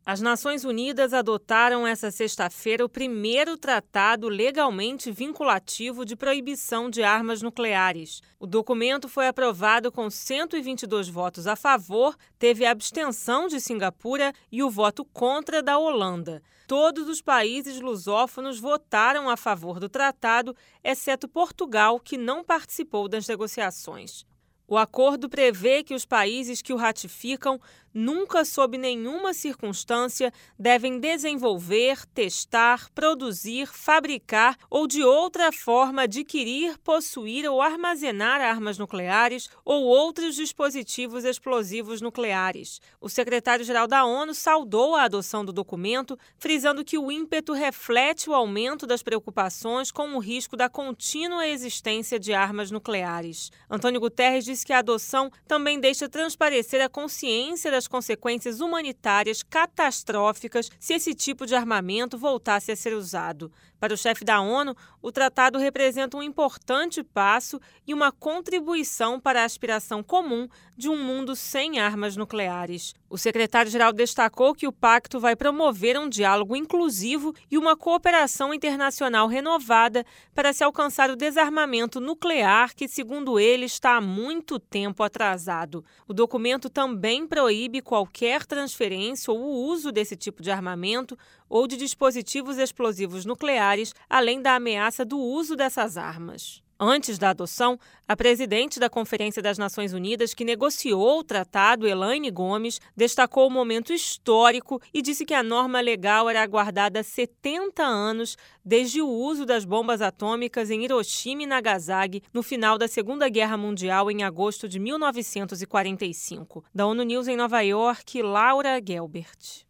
As Nações Unidas adotaram esta sexta-feira o primeiro tratado legalmente vinculativo de proibição de armas nucleares. O documento foi aprovado com 122 votos a favor, teve a abstenção de Singapura e o voto contra da Holanda. Todos os países lusófonos votaram a favor do tratado, exceto Portugal, que não participou das negociações. O acordo prevê que os países que o ratificam nunca, sob nenhuma circunstância, devem desenvolver, testar, produzir, fabricar ou de outra forma adquirir, possuir ou armazenar armas nucleares ou outros dispositivos explosivos nucleares. O secretário-geral da ONU saudou a adoção do documento, frisando que o ímpeto reflete o aumento das preocupações com o risco da contínua existência de armas nucleares. Antônio Guterres disse que a adoção também deixa transparecer a consciência das consequências humanitárias catastróficas se esse tipo de armamento voltasse a ser usado. Para o chefe da ONU, o tratado representa um importante passo e uma contribuição para a aspiração comum de um mundo sem armas nucleares. O secretário-geral destacou que o pacto vai promover um diálogo inclusivo e uma cooperação internacional renovada para se alcançar o desarmamento nuclear que, segundo ele, está há muito tempo atrasado. O documento também proíbe qualquer transferência ou uso desse tipo de armamento ou de dispositivos explosivos nucleares, além da ameaça do uso dessas armas. Antes da adoção, a presidente da Conferência das Nações Unidas, que negociou o tratado, Elaine Gomes, destacou o momento histórico e disse que a norma legal era aguardada há 70 anos desde o uso das bombas atômicas em Hiroshima e Nagasaki no final da Segunda Guerra Mundial, em agosto de 1945. Da ONU News em Nova York, Laura Gelbert.